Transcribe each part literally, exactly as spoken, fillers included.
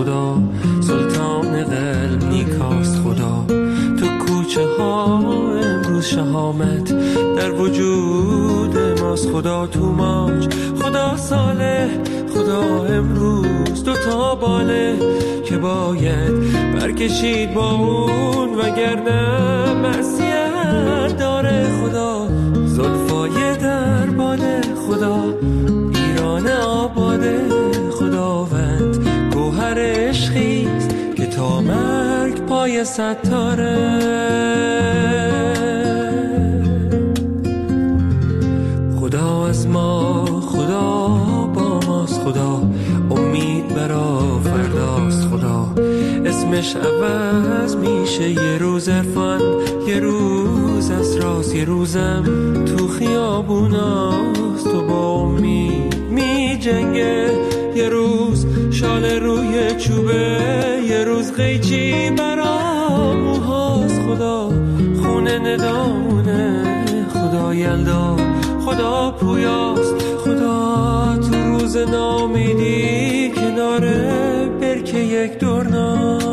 خدا، سلطان قلب نیکاست خدا. تو کوچه ها امروز شهامت در وجود ماست خدا. تو ماج خدا صالح، خدا امروز دو تا باله که باید برکشید با اون، وگرنه معصیت داره خدا. زلفای در باده خدا، ایران آباده خداوند. گوهر عشقیست که تا مرگ پای ستاره. خدا از ما، خدا با ماست خدا. امید برا فرداست خدا. اسمش عوض میشه یه روز عرفان، یه روز اسراس، یه روزم تو خیابوناست. تو با امید می جنگه، یه روز شال روی چوبه، یه روز قیچی برا موهاست خدا. خونه ندامونه خدا یلدا، خدا پویاست خدا. تو روز نامیدی کناره برکه یک دورناست.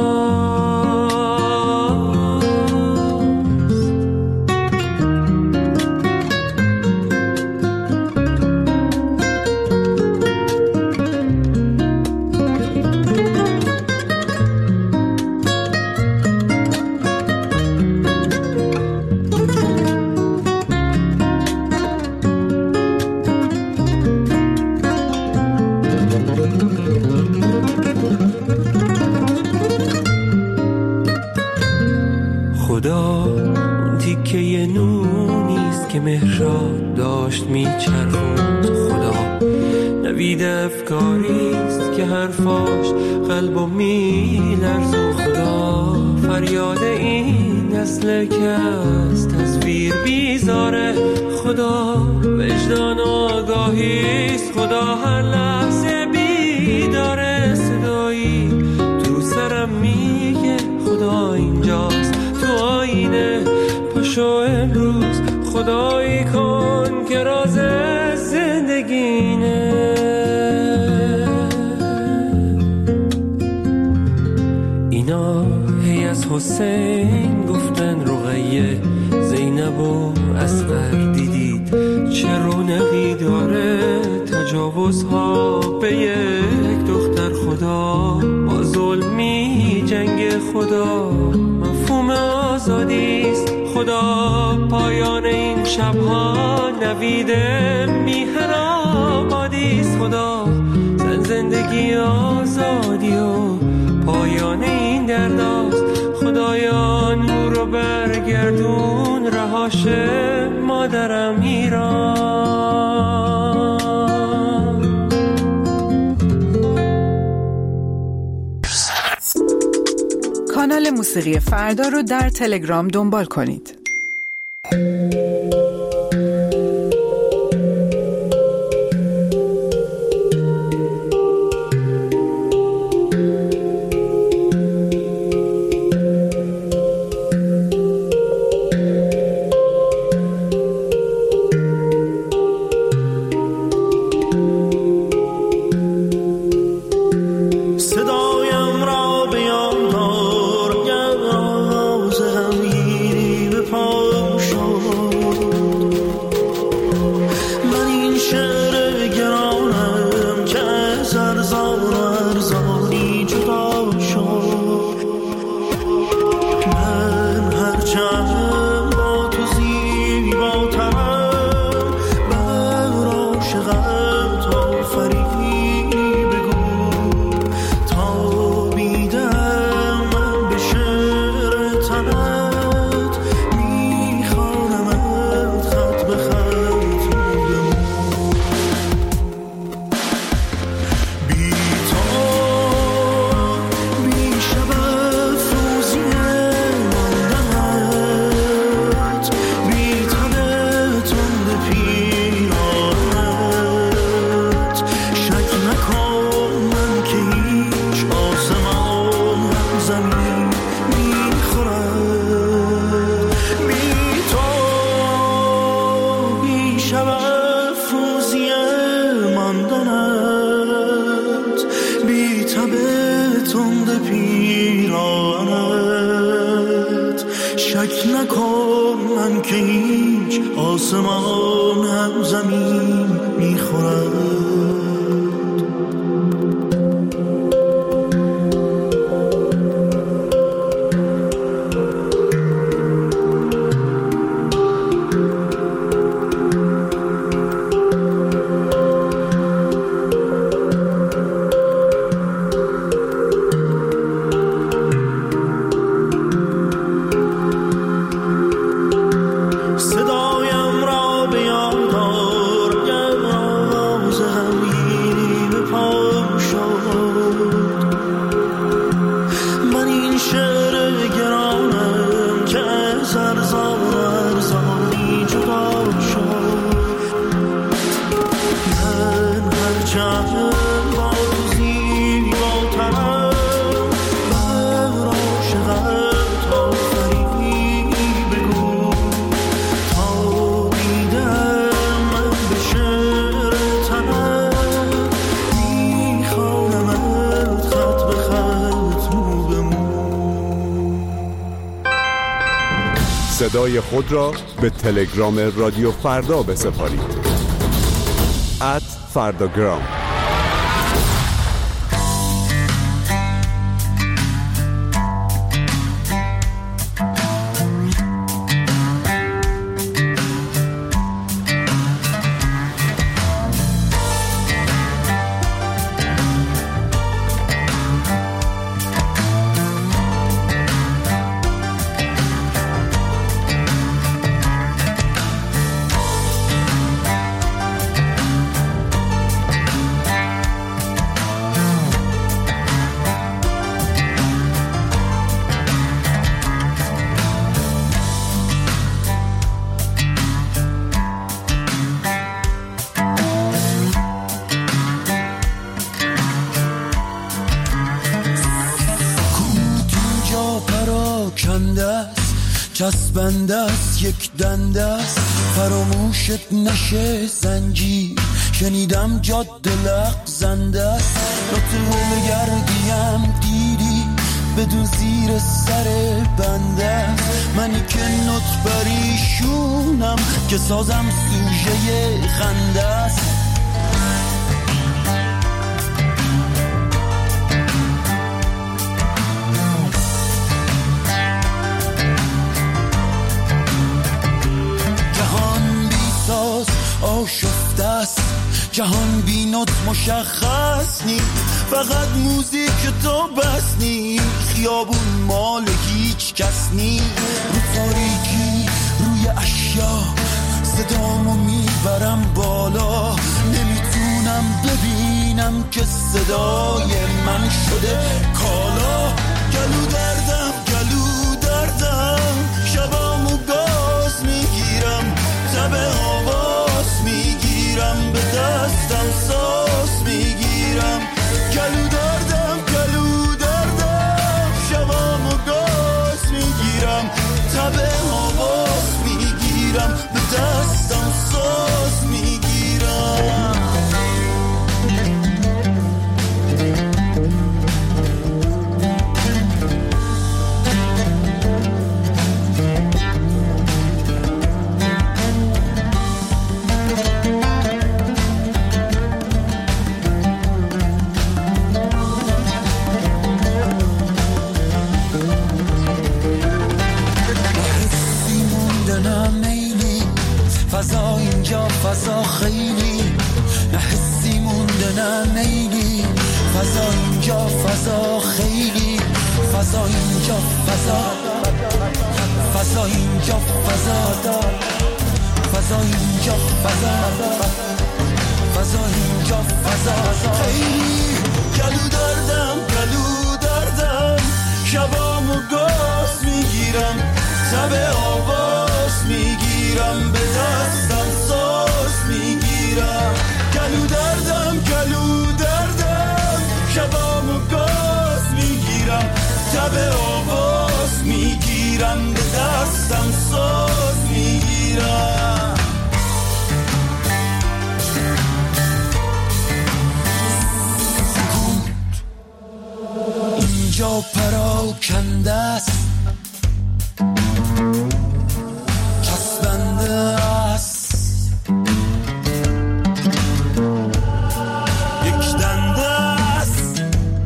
خدا اون تیکه یه نونیست که مهراب داشت میچرخوند خدا. نوید افکاریست که حرفاش قلبو میلرزون خدا. فریاد این نسل که از تصویر بیزاره خدا. وجدان آگاهیست خدا، هر لحظه بیداره. صدایی تو سرم میگه خدا اینجاست تو آینه. پاشو امروز خدایی کن که راز زندگینه. اینا هی از حسین گفتن رقیه، زینب و اصغر دیدید چه رونقی داره. تجاوزها به یک دختر خدا، با ظلمی جنگ خدا. مفهوم آزادیست خدا، پایان این شبها نوید میهن آبادیست خدا. زن زندگی آزادی و پایان این درداست خدایا. نور رو برگردون رهاشه مادرم ایران. کانال موسیقی فردا رو در تلگرام دنبال کنید. بی تبه تند پیرانت. شک نکن من که هیچ آسمان هم زمین میخورد. صدای خود را به تلگرام رادیو فردا بسپارید. ات فرداگرام. چسبنده است یک دنده است، فراموشت نشه زنجیر. شنیدم جاده لغزنده است، لطفه بگردیم دیدی بدون زیر سر بنده است. منی که نط بریشونم که سازم سوژه خنده است. آشفته است جهان بی نوت مشخص نی، فقط موزیک تو بس نی. خیابون مال هیچ کس نی، رو تاریکی روی اشیا صدامو میبرم بالا. نمیتونم ببینم که صدای من شده کالا. گلو دردم گلو دردم، شبامو گاز میگیرم، تب آواز میگیرم، به دستم ساز میگیرم. گلو دردم گلو دردم، شبامو گاز میگیرم، تب آواز میگیرم، به دستم ساز میگیرم. فضا اینجا فضا خیلی نه حسی مونده نه میلی. فضا اینجا فضا خیلی، فضا اینجا فضا، فضا اینجا فضا، فضا اینجا فضا، فضا اینجا فضا خیلی. گلو دردم گلو دردم، شبامو گاز میگیرم، تب آواز میگیرم، به دستم ساز میگیرم. گلو دردم گلو دردم، شبامو گاز میگیرم، تب آواز میگیرم، به دستم ساز میگیرم. این اینجا پراکنده است، چسبنده است، یک دنده است،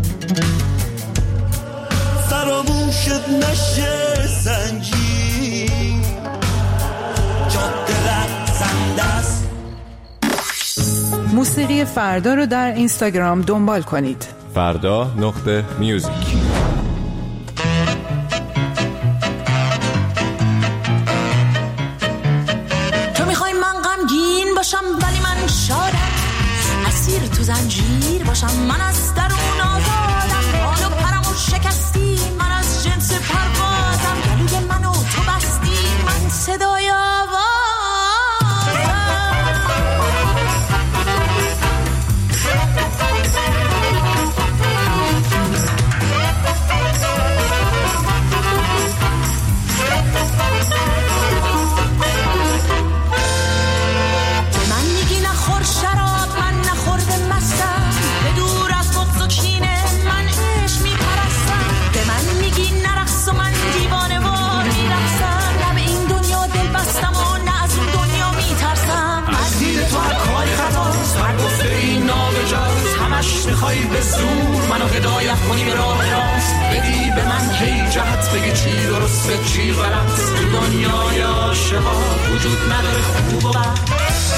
فراموشت نشه زنجیر، جاده لرزنده است. موسیقی فردا رو در اینستاگرام دنبال کنید. فردا نقطه میوزیک. تو میخوای من غمگین باشم ولی من شادم، اسیر تو زنجیر باشم من از درون آزادم، حالو پرمو شکستی من از جنس پروازم، گلوی منو تو بستی من صدای آوازم. میخوای به زور منو هدایت کنی به راه راست، بدی به من هی جهت، بگی چی درسته چی غلط. تو دنیای عاشقا وجود نداره خوب و بد.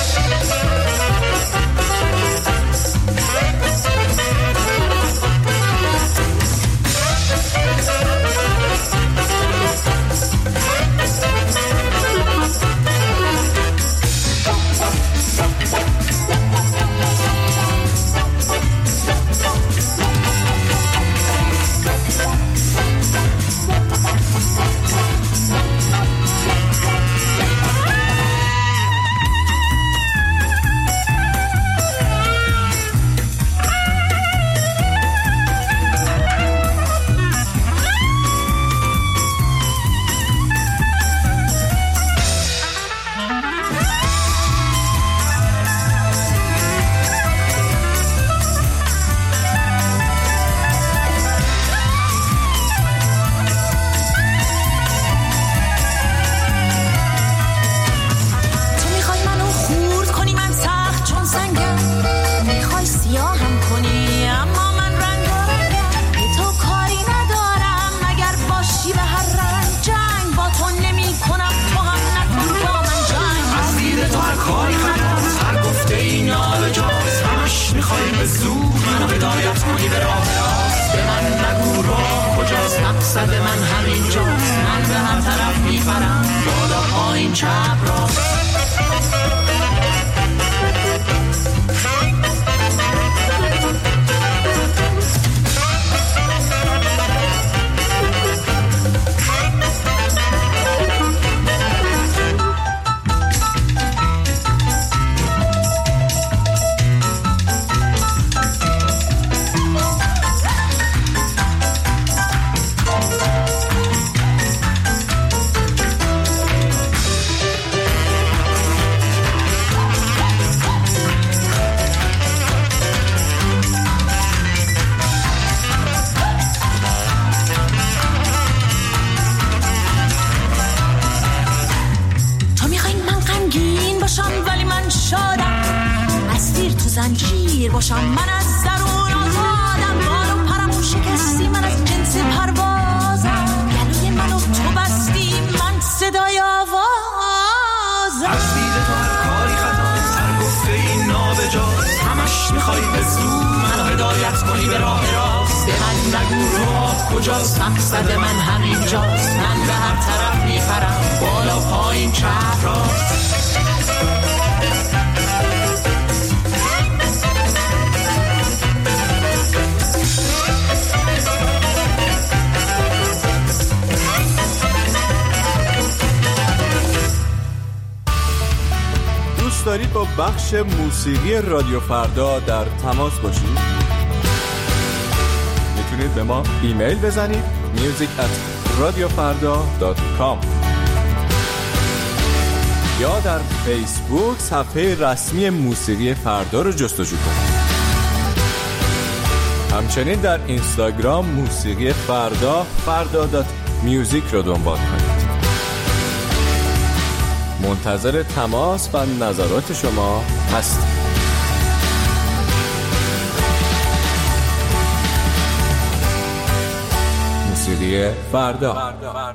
زنجیر باشم من از درون آزادم، بالو پرمو شکستی من از جنس پروازم، گلوی منو تو بستی من صدای آوازم. از دید تو هر کاری خطا، سر گفته این نابجاست، همش میخوای به زور منو هدایت کنی به راه راست. به من نگو راه کجاست، مقصد من همینجاست، من به هر طرف میپرم بالا پایین چپ راست. دوست دارید با بخش موسیقی رادیو فردا در تماس باشید؟ میتونید به ما ایمیل بزنید میوزیک ات رادیو فردا دات کام یا در فیسبوک صفحه رسمی موسیقی فردا رو جستجو کنید. همچنین در اینستاگرام موسیقی فردا فردا دات میوزیک رو دنبال کنید. منتظر تماس و نظرات شما هستیم. موسیقی فردا.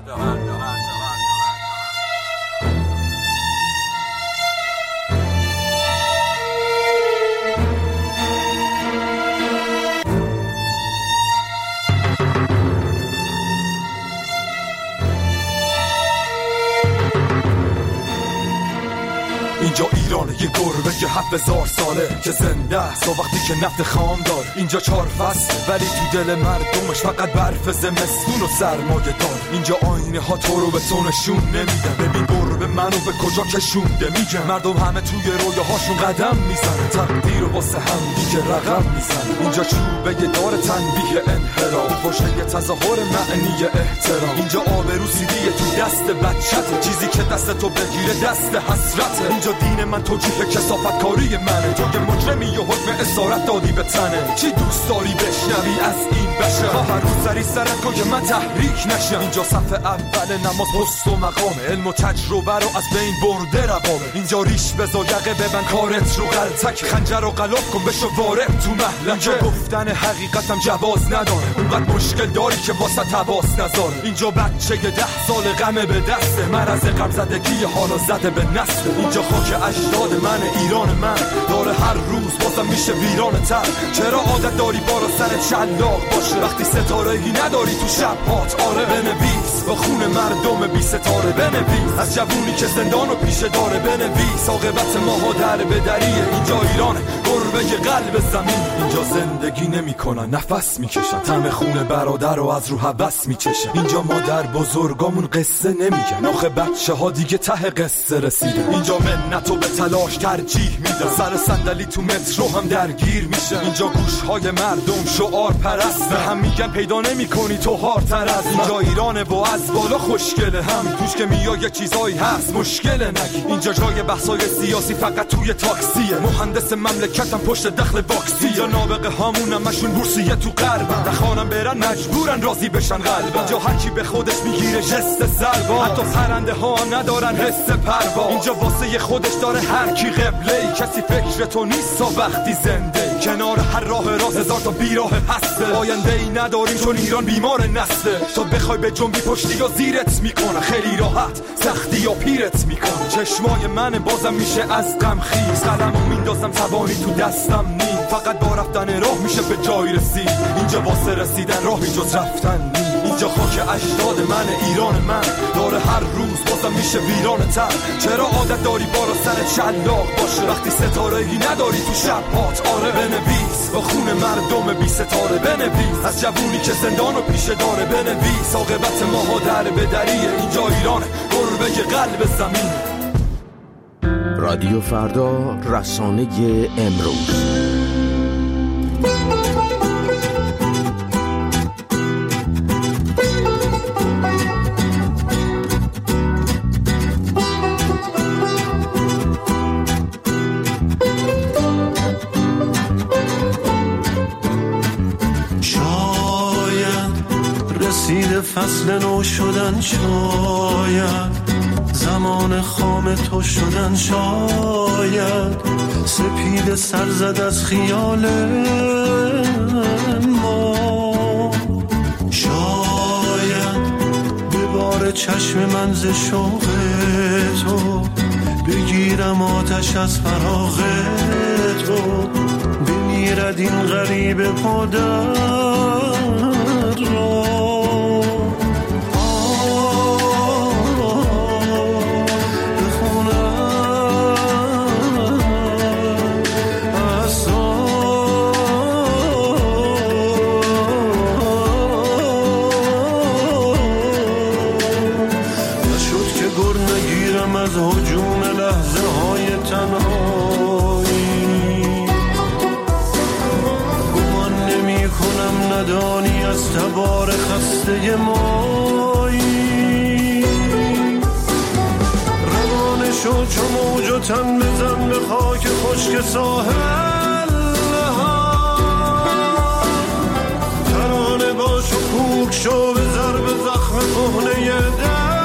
اینجا ایرانه، یه گربه یه هفت هزار ساله که زنده است و وقتی که نفت خام دار. اینجا چهار فصل ولی تو دل مردمش فقط برف زمستون و سرمایه دار. اینجا آینه ها تو رو به تو نشون نمیدن. ببین گربه منو به کجا کشونده میگن. مردم همه توی رویاهاشون قدم میزنن، تقدیر و واسه هم دیگه رقم میزنن. اینجا چوبه یه دار تنبیه انحراف، وشه یه تظاهر معنی احترام. اینجا آبرو سیدیه تو دست بچته، چیزی که دست تو بگیره دست حسرته. اینجا دین من توجیه کثافت کاری منه، تو که مجرمی و حکم اسارت دادی به تنه. چی دوست داری بشنوی از این بشه؟ هر روز سری سرت کن که من تحریک نشم. اینجا صف اول نماز پست و مقامه، علم و تجربه رو از بین برده روامه. اینجا ریش بزا یقه ببن کارت رو غلطک، خنجر و غلاف کن بشو وارد تو محلکه. اینجا گفتن حقیقتم جواز نداره، اونقدر مشکل داری که واسه تواس نذاره. اینجا بچه ده سال غمه به دسته، مرض غم زدگی حالا زده به نسل. اینجا خاک اجداد من، ایران من داره هر روز بازم میشه ویران تر. چرا عادت داری بالا سر شلاق باشه وقتی ستاره‌ای نداری تو شب هات؟ آره بنویس با خون مردم بی ستاره، بنویس از جوونی که زندان و پیشه داره، بنویس عاقبت ماها در بدریه. اینجا ایران گربه قلب زمین، اینجا زندگی نمیکنن نفس میکشن، طعم خون برادر رو از رو هوس میچشن. اینجا مادر بزرگامون قصه نمیگن، آخه بچه ها دیگه ته قصه رسیدن. اینجا منتو به تلاش ترجیح میدن، سر صندلی تو مترو هم درگیر میشن. اینجا گوشهای مردم شعار پرست، هم میگن پیدا نمیکنی تو هارتر از. اینجا ایرانه و از بالا خوشگله، هم توش که میای یه چیزایی هست مشکله نگی. اینجا جای بحثای سیاسی فقط توی تاکسیه، مهندس مملکتم پشت دخل واکسی. یا نابغه هامون همشون بورسیه تو غربن، نخوانم برن مجبورن راضی بشن قلبن. اینجا هر کی به خودش میگیره جست سلوا، حتی پرنده ها ندارن حس پروا. اینجا واسه خودش داره هر کی قبله، کسی فکر تو نیست تا وقتی زنده. کنار هر راه راست هزار تا بیراه هسته، آینده ای نداریم چون ایران بیمار نسته. تو بخوای به جنبی پشتی یا زیرت میکنه، خیلی راحت سختی یا پیرت میکنه. چشمای من بازم میشه از غم خیز، قلمو میندازم توانی تو دستم نیم. فقط با رفتن راه میشه به جای رسید، اینجا واسه رسیدن راهی جز رفتن نیم. اینجا خاک اجداد من، ایران من داره هر روز بازم میشه ویران تر. چرا عادت داری بالا سرت شلاق باشه وقتی ستاره‌ای نداری تو شب هات؟ آره بنویس با خون مردم بی ستاره، بنویس از جوونی که زندان و پیشه داره، بنویس عاقبت ماها در بدریه. اینجا ایران گربه قلب زمین. رادیو فردا، رسانه امروز. فصل نو شدن، شاید زمان خام تو شدن، شاید سپید سر زد از خیال ما، شاید به بار چشم من ز شوق تو بگیرم آتش از فراغ تو، بمیرد این غریب پادر را. ندانی از تبار خسته مایی، روانه شو چو موج و تن بزن به خاک خشک ساحل ها، شو به ضرب زخم کهنه دل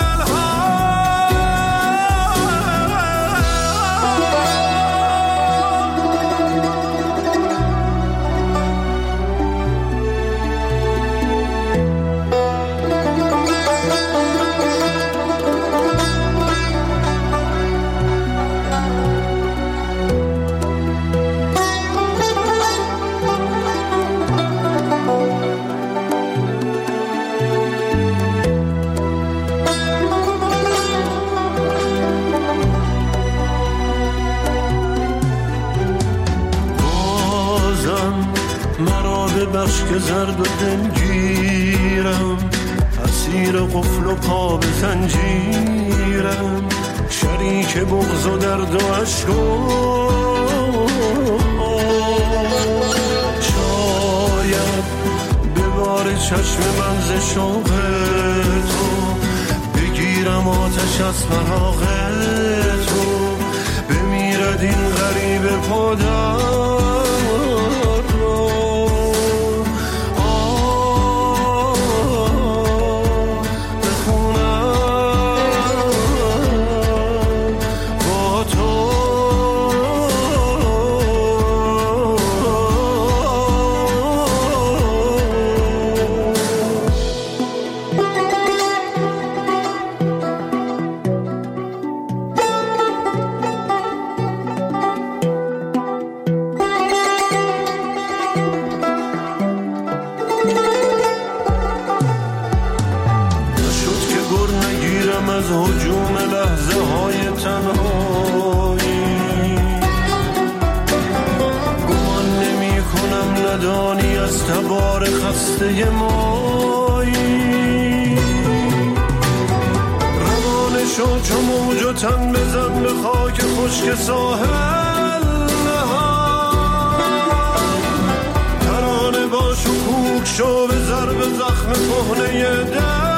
که زرد و دلگیرم اسیر قفل و پا به زنجیرم شریک بغض و درد و عشق و شاید به بار چشم من ز شوق تو بگیرم آتش از فراق تو بمیرد این غریب پادر تبار خسته مایی روانه شو چو موج و تن بزن به خاک خشک ساحل نهاد ترانه باش و کوک شو به ضرب زخم کهنه دل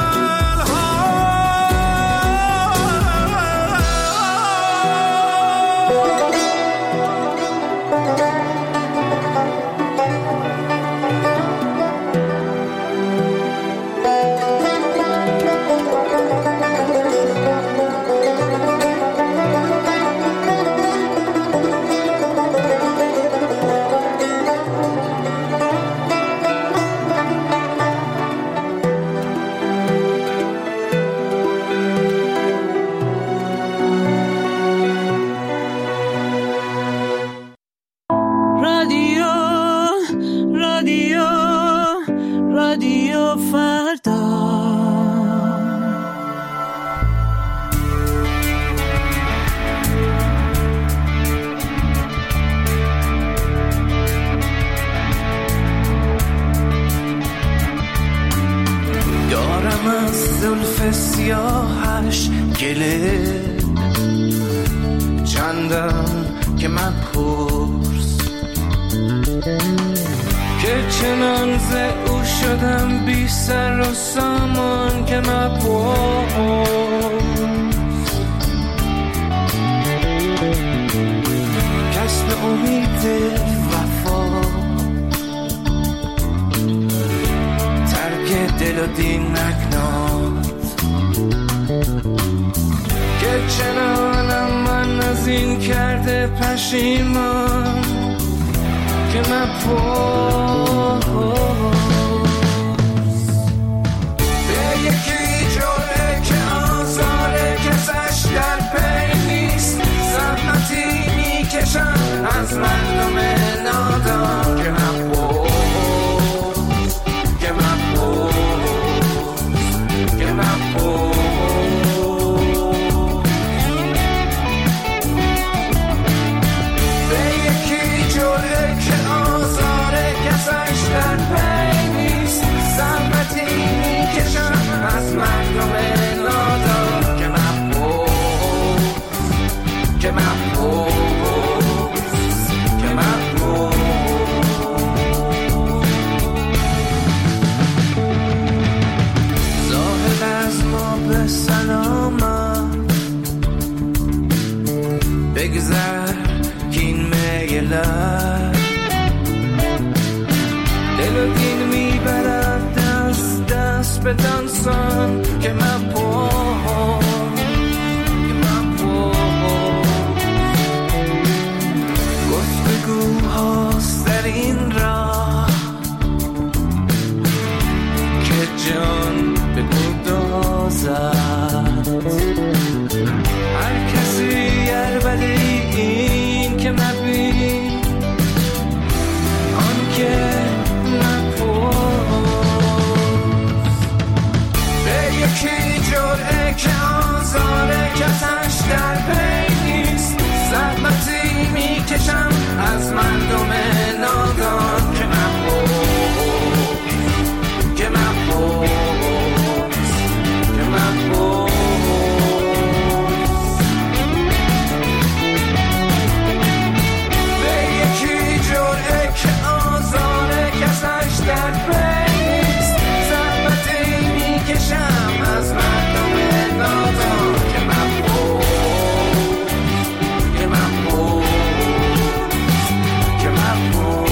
سیاهش گله چندم که من پرس که چنان ز او شدم بی سر و سامان که مپرس کسب امید وفا ترک دل و دین نکناد که چنانم من از این کرده پشیمان که مپرس به یکی جوره که آزاره کسش در پی نیست زحمتی میکشم از مردم نادان که مپرس که مپرس که مپرس به یکی جوره که آزاره کسش در پی aspetanza che mi può, che mi può. گفتگوهاست در این راه که جان بگدازد. هر کسی عربده این که مبین آن که یکی جرعه که آزاره کسش در پی نیست. زحمتی میکشم از مردم نادان که مبهوز که مبهوز که مبهوز. به یکی جرعه که آزاره کسش در پی نیست. زحمتی میکشم از مردم نادان که مبهوز که مبهوز که مبهوز.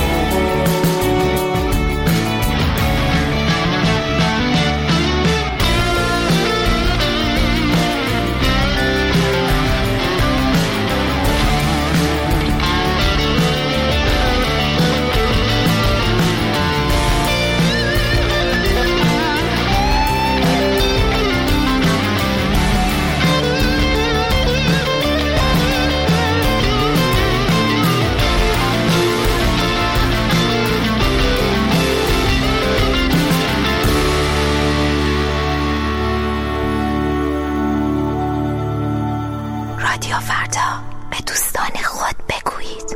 رادیو فردا، به دوستان خود بگویید.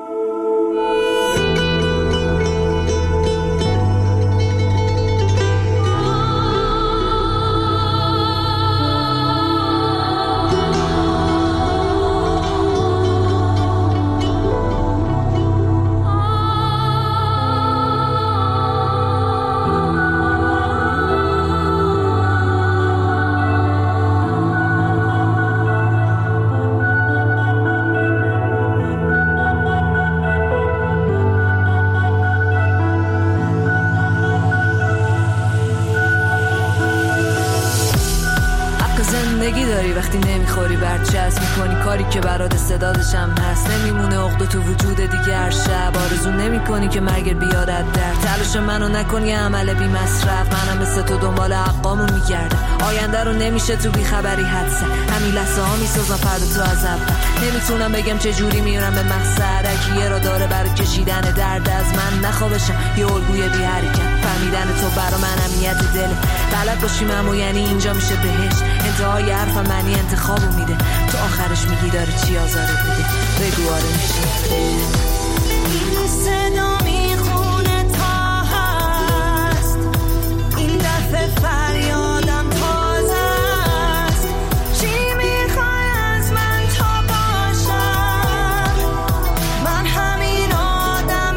زندگی داری وقتی نمیخوری برچسب میکنی کاری که برات استعدادشم هست. نمیمونه عقده تو وجود دیگر شب. آرزو نمیکنی که مرگ بیادت در. تلاش منو نکنی عمل بی مصرف. منم مثل تو دنبال حقامو میگردم. آینده رو نمیشه تو بی خبری حدسه. همین لحظه ها میسازم فردا تو از اول. نمیتونم بگم چه جوری میرم به مقصد. هرکی یه را داره برای کشیدن درد از من. نخوابشم یه الگوی بی حرکت. فهمیدن تو برا من امنیت دله. بلد باشیم اما یعنی اینجا میشه بهش. انتهای حرفم معنی انتخابو میده. تو آخرش میگی داره چی آزاره بده. بگو آره میشه. این صدا میخونه تا هست. این دفعه فریادم تازه است. چی میخوای از من تا باشم؟ من همین آدم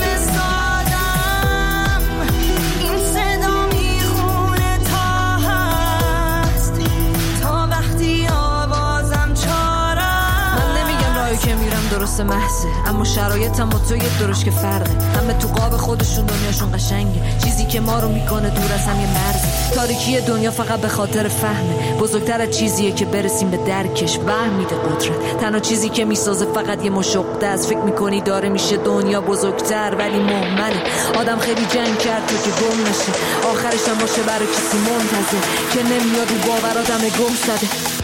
سادم. این صدا میخونه تا هست. تا وقتی آوازم چارم. من نمیگم راهی که میرم درست محضه، اما شرایطم با تو یه درش که فرقه. همه تو قاب خودشون دنیاشون قشنگه. چیزی که ما رو میکنه دور از هم یه مرز. تاریکی دنیا فقط به خاطر فهمه. بزرگتر از چیزیه که برسیم به درکش. وهم میده قدرت. تنها چیزی که میسازه فقط یه مشقه است. فکر میکنی داره میشه دنیا بزرگتر ولی مهمله. آدم خیلی جنگ کرد تو که گم نشه. آخرش هم باشه برای کسی منتظر که نمیاد رو باوراتم گم زده.